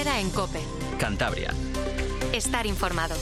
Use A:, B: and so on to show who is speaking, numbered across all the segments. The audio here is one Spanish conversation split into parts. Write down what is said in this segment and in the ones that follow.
A: Herrera en COPE.
B: Cantabria.
A: Estar informado.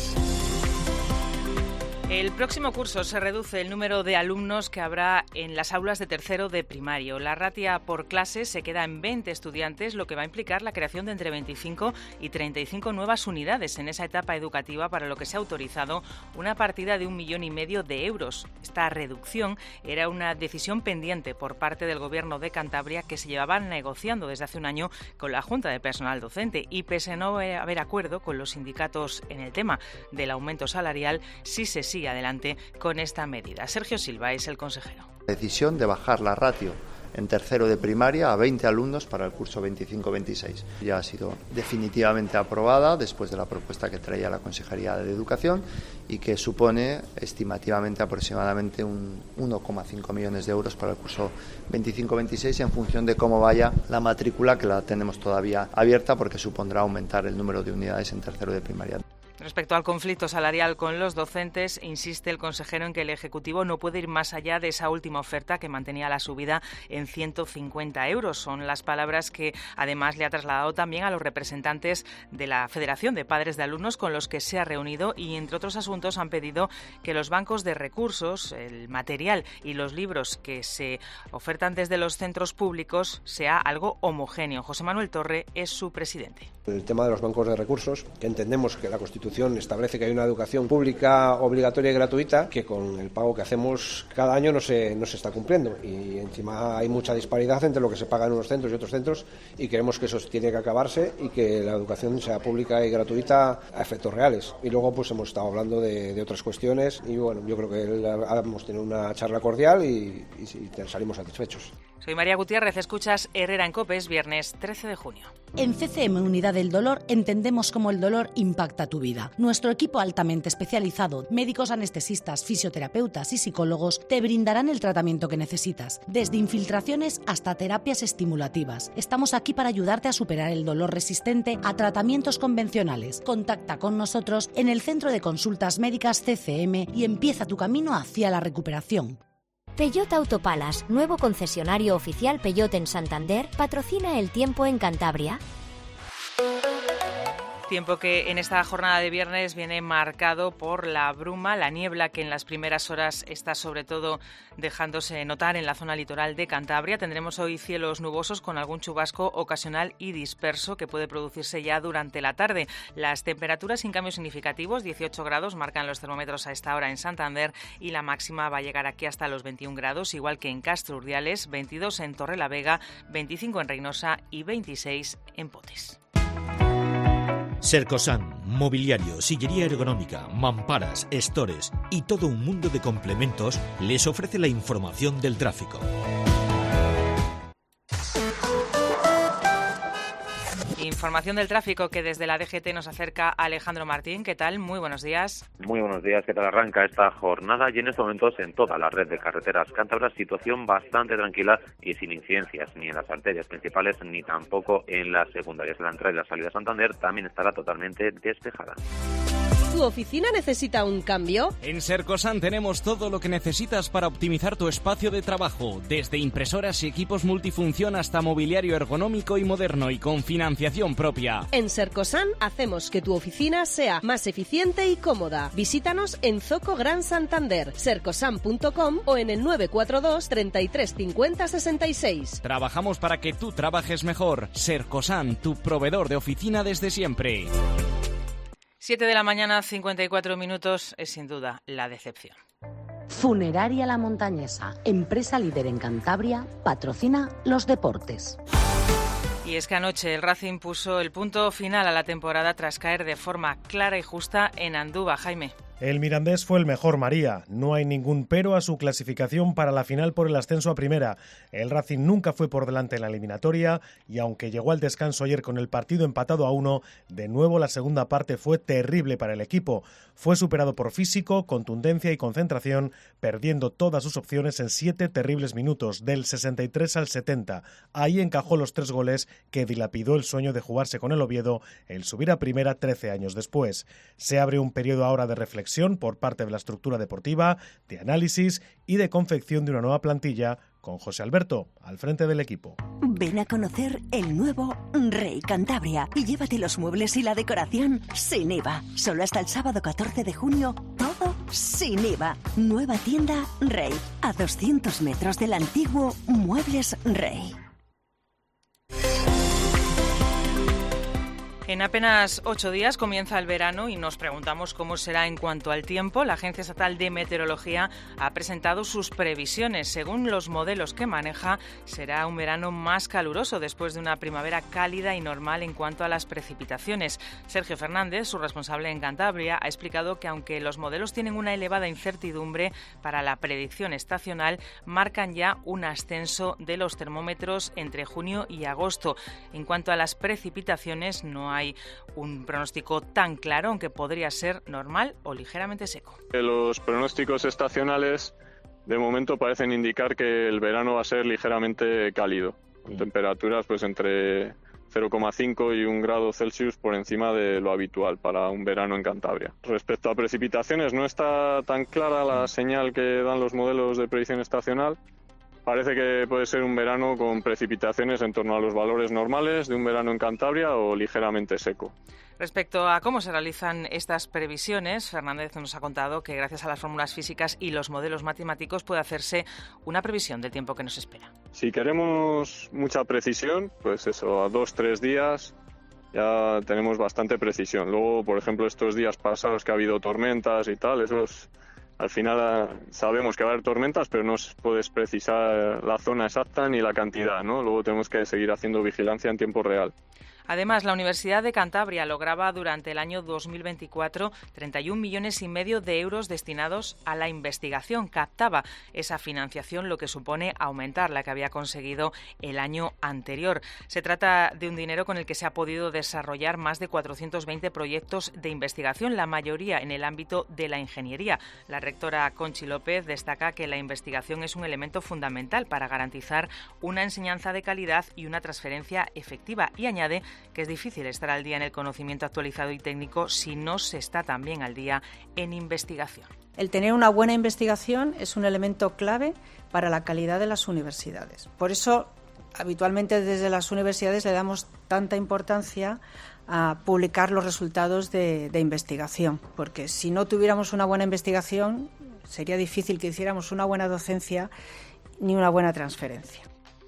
C: El próximo curso se reduce el número de alumnos que habrá en las aulas de tercero de primario. La ratia por clase se queda en 20 estudiantes, lo que va a implicar la creación de entre 25 y 35 nuevas unidades en esa etapa educativa, para lo que se ha autorizado una partida de 1,5 millones de euros. Esta reducción era una decisión pendiente por parte del Gobierno de Cantabria, que se llevaba negociando desde hace un año con la Junta de Personal Docente, y pese a no haber acuerdo con los sindicatos en el tema del aumento salarial, sí se sigue adelante con esta medida. Sergio Silva es el consejero.
D: La decisión de bajar la ratio en tercero de primaria a 20 alumnos para el curso 25-26 ya ha sido definitivamente aprobada después de la propuesta que traía la Consejería de Educación y que supone estimativamente aproximadamente un 1,5 millones de euros para el curso 25-26 en función de cómo vaya la matrícula, que la tenemos todavía abierta porque supondrá aumentar el número de unidades en tercero de primaria.
C: Respecto al conflicto salarial con los docentes, insiste el consejero en que el Ejecutivo no puede ir más allá de esa última oferta que mantenía la subida en 150 euros. Son las palabras que además le ha trasladado también a los representantes de la Federación de Padres de Alumnos, con los que se ha reunido, y entre otros asuntos han pedido que los bancos de recursos, el material y los libros que se ofertan desde los centros públicos sea algo homogéneo. José Manuel Torre es su presidente.
E: El tema de los bancos de recursos, que entendemos que la Constitución establece que hay una educación pública obligatoria y gratuita, que con el pago que hacemos cada año no se está cumpliendo, y encima hay mucha disparidad entre lo que se paga en unos centros y otros centros, y creemos que eso tiene que acabarse y que la educación sea pública y gratuita a efectos reales. Y luego pues hemos estado hablando de otras cuestiones y bueno, yo creo que hemos tenido una charla cordial y salimos satisfechos.
C: Soy María Gutiérrez, escuchas Herrera en COPE, es viernes 13 de junio.
F: En CCM Unidad del Dolor entendemos cómo el dolor impacta tu vida. Nuestro equipo altamente especializado, médicos anestesistas, fisioterapeutas y psicólogos te brindarán el tratamiento que necesitas, desde infiltraciones hasta terapias estimulativas. Estamos aquí para ayudarte a superar el dolor resistente a tratamientos convencionales. Contacta con nosotros en el Centro de Consultas Médicas CCM y empieza tu camino hacia la recuperación.
G: Peugeot Autopalas, nuevo concesionario oficial Peugeot en Santander, patrocina el tiempo en Cantabria.
C: Tiempo que en esta jornada de viernes viene marcado por la bruma, la niebla, que en las primeras horas está sobre todo dejándose notar en la zona litoral de Cantabria. Tendremos hoy cielos nubosos con algún chubasco ocasional y disperso que puede producirse ya durante la tarde. Las temperaturas sin cambios significativos, 18 grados marcan los termómetros a esta hora en Santander, y la máxima va a llegar aquí hasta los 21 grados, igual que en Castro Urdiales, 22 en Torrelavega, 25 en Reynosa y 26 en Potes.
H: Sercosan, mobiliario, sillería ergonómica, mamparas, estores y todo un mundo de complementos les ofrece la información del tráfico.
C: Información del tráfico que desde la DGT nos acerca Alejandro Martín. ¿Qué tal? Muy buenos días.
I: Muy buenos días. ¿Qué tal arranca esta jornada? Y en estos momentos en toda la red de carreteras cántabras, situación bastante tranquila y sin incidencias ni en las arterias principales ni tampoco en las secundarias. La entrada y la salida a Santander también estará totalmente despejada.
J: ¿Tu oficina necesita un cambio?
K: En Sercosan tenemos todo lo que necesitas para optimizar tu espacio de trabajo, desde impresoras y equipos multifunción hasta mobiliario ergonómico y moderno y con financiación propia.
J: En Sercosan hacemos que tu oficina sea más eficiente y cómoda. Visítanos en Zoco Gran Santander, sercosan.com o en el 942 33 50 66.
K: Trabajamos para que tú trabajes mejor. Sercosan, tu proveedor de oficina desde siempre.
C: 7 de la mañana, 54 minutos, es sin duda la decepción.
F: Funeraria La Montañesa, empresa líder en Cantabria, patrocina los deportes.
C: Y es que anoche el Racing puso el punto final a la temporada tras caer de forma clara y justa en Andúba. Jaime.
L: El Mirandés fue el mejor, María. No hay ningún pero a su clasificación para la final por el ascenso a primera. El Racing nunca fue por delante en la eliminatoria y aunque llegó al descanso ayer con el partido empatado a 1, de nuevo la segunda parte fue terrible para el equipo. Fue superado por físico, contundencia y concentración, perdiendo todas sus opciones en 7 terribles minutos, del 63 al 70. Ahí encajó los 3 goles que dilapidó el sueño de jugarse con el Oviedo el subir a primera 13 años después. Se abre un periodo ahora de reflexión por parte de la estructura deportiva, de análisis y de confección de una nueva plantilla con José Alberto al frente del equipo.
B: Ven a conocer el nuevo Rey Cantabria y llévate los muebles y la decoración sin IVA. Solo hasta el sábado 14 de junio, todo sin IVA. Nueva tienda Rey, a 200 metros del antiguo Muebles Rey.
C: En apenas 8 días comienza el verano y nos preguntamos cómo será en cuanto al tiempo. La Agencia Estatal de Meteorología ha presentado sus previsiones. Según los modelos que maneja, será un verano más caluroso después de una primavera cálida y normal en cuanto a las precipitaciones. Sergio Fernández, su responsable en Cantabria, ha explicado que aunque los modelos tienen una elevada incertidumbre para la predicción estacional, marcan ya un ascenso de los termómetros entre junio y agosto. En cuanto a las precipitaciones, no hay un pronóstico tan claro, aunque podría ser normal o ligeramente seco.
M: Los pronósticos estacionales de momento parecen indicar que el verano va a ser ligeramente cálido, con temperaturas pues entre 0,5 y 1 grado Celsius por encima de lo habitual para un verano en Cantabria. Respecto a precipitaciones, no está tan clara la señal que dan los modelos de predicción estacional. Parece que puede ser un verano con precipitaciones en torno a los valores normales de un verano en Cantabria o ligeramente seco.
C: Respecto a cómo se realizan estas previsiones, Fernández nos ha contado que gracias a las fórmulas físicas y los modelos matemáticos puede hacerse una previsión del tiempo que nos espera.
M: Si queremos mucha precisión, pues eso, a 2-3 días ya tenemos bastante precisión. Luego, por ejemplo, estos días pasados que ha habido tormentas y tal, esos... Al final sabemos que va a haber tormentas, pero no puedes precisar la zona exacta ni la cantidad, ¿no? Luego tenemos que seguir haciendo vigilancia en tiempo real.
C: Además, la Universidad de Cantabria lograba durante el año 2024 31,5 millones de euros destinados a la investigación. Captaba esa financiación, lo que supone aumentar la que había conseguido el año anterior. Se trata de un dinero con el que se ha podido desarrollar más de 420 proyectos de investigación, la mayoría en el ámbito de la ingeniería. La rectora Conchi López destaca que la investigación es un elemento fundamental para garantizar una enseñanza de calidad y una transferencia efectiva, y añade que es difícil estar al día en el conocimiento actualizado y técnico si no se está también al día en investigación.
N: El tener una buena investigación es un elemento clave para la calidad de las universidades. Por eso, habitualmente desde las universidades le damos tanta importancia a publicar los resultados de investigación, porque si no tuviéramos una buena investigación, sería difícil que hiciéramos una buena docencia ni una buena transferencia.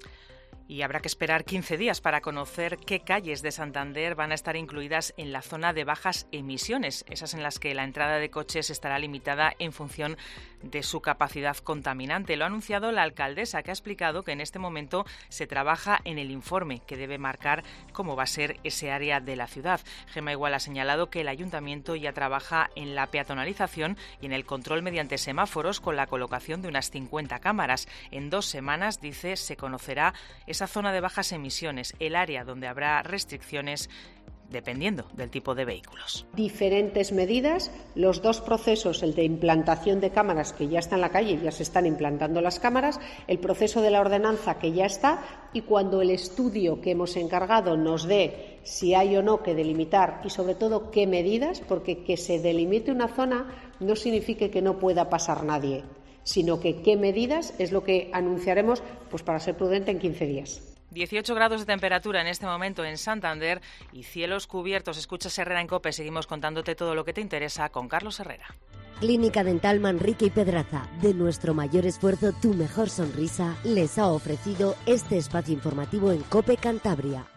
C: Y habrá que esperar 15 días para conocer qué calles de Santander van a estar incluidas en la zona de bajas emisiones, esas en las que la entrada de coches estará limitada en función de su capacidad contaminante. Lo ha anunciado la alcaldesa, que ha explicado que en este momento se trabaja en el informe que debe marcar cómo va a ser ese área de la ciudad. Gemma Igual ha señalado que el ayuntamiento ya trabaja en la peatonalización y en el control mediante semáforos, con la colocación de unas 50 cámaras. En 2 semanas, dice, se conocerá esa zona de bajas emisiones, el área donde habrá restricciones dependiendo del tipo de vehículos.
O: Diferentes medidas, los 2 procesos, el de implantación de cámaras, que ya está en la calle, ya se están implantando las cámaras, el proceso de la ordenanza, que ya está, y cuando el estudio que hemos encargado nos dé si hay o no que delimitar y sobre todo qué medidas, porque que se delimite una zona no significa que no pueda pasar nadie, sino que qué medidas es lo que anunciaremos, pues para ser prudente, en 15 días.
C: 18 grados de temperatura en este momento en Santander y cielos cubiertos. Escuchas Herrera en COPE. Seguimos contándote todo lo que te interesa con Carlos Herrera.
G: Clínica Dental Manrique y Pedraza. De nuestro mayor esfuerzo, tu mejor sonrisa, les ha ofrecido este espacio informativo en COPE Cantabria.